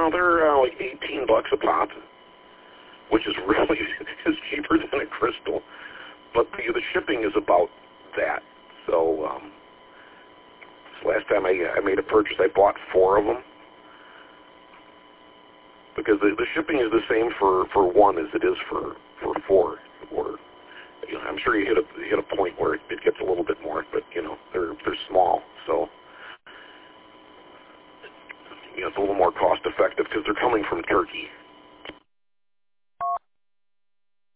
they're like $18 a pop, which is really is cheaper than a crystal. But the shipping is about that. So last time I made a purchase, I bought 4 of them because the shipping is the same for 1 as it is for 4. Or I'm sure you hit a point where it gets a little bit more, but they're small, so it's a little more cost effective because they're coming from Turkey.